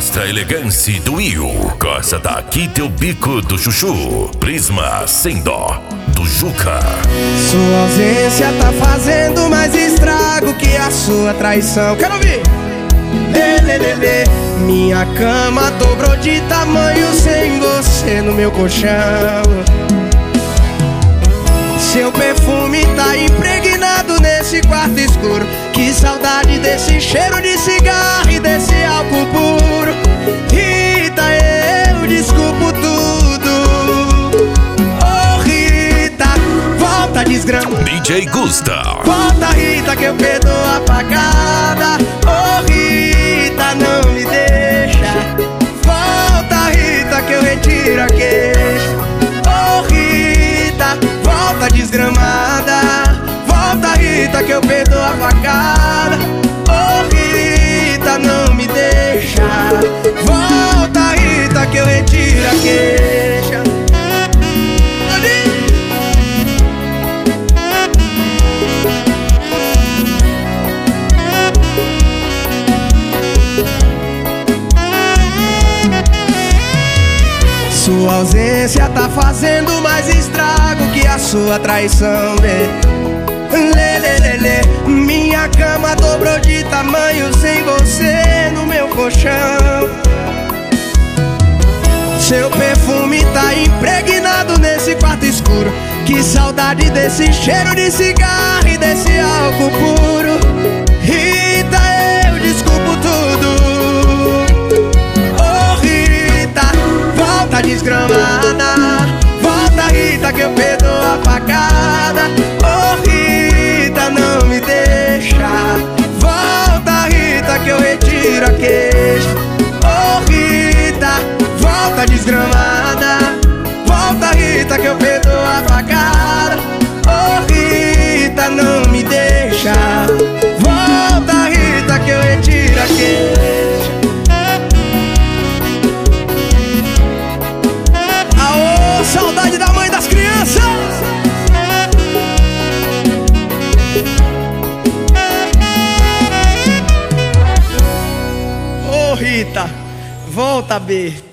Mostra a elegância do Will. Coça daqui teu bico do chuchu. Prisma sem dó do Juca. Sua ausência tá fazendo mais estrago que a sua traição. Quero ouvir! Lê, lê, lê, lê. Minha cama dobrou de tamanho sem você no meu colchão. Seu perfume tá impregnado nesse quarto escuro. Que saudade desse cheiro de cigarro e desse álcool puro. Rita, eu desculpo tudo. Oh Rita, volta desgrama. DJ Gusta. Volta Rita que eu perdoo a pagada. Oh Rita, não me deixa. Volta Rita que eu retiro a queixa. Oh Rita, volta desgramada. Volta Rita que eu perdoo a facada. Oh Rita, não me deixa. Volta Rita que eu retiro a queixa. Sua ausência tá fazendo mais estrago que a sua traição, lê. Lê, lê, lê, lê. Minha cama dobrou de tamanho sem você no meu colchão. Seu perfume tá impregnado nesse quarto escuro. Que saudade desse cheiro de cigarro e desse álcool puro. Rita, eu desculpo tudo. Oh Rita, volta desgramada. Volta Rita que eu perdoo a facada. Oh Rita, não me deixa. Volta Rita que eu retiro a queixa. Oh Rita, volta desgramada. Volta Rita que eu perdoo a facada. Oh Rita, não me deixa. Volta Rita que eu retiro a queixa. Aô, saudade da mãe das crianças. Ô Rita, volta B.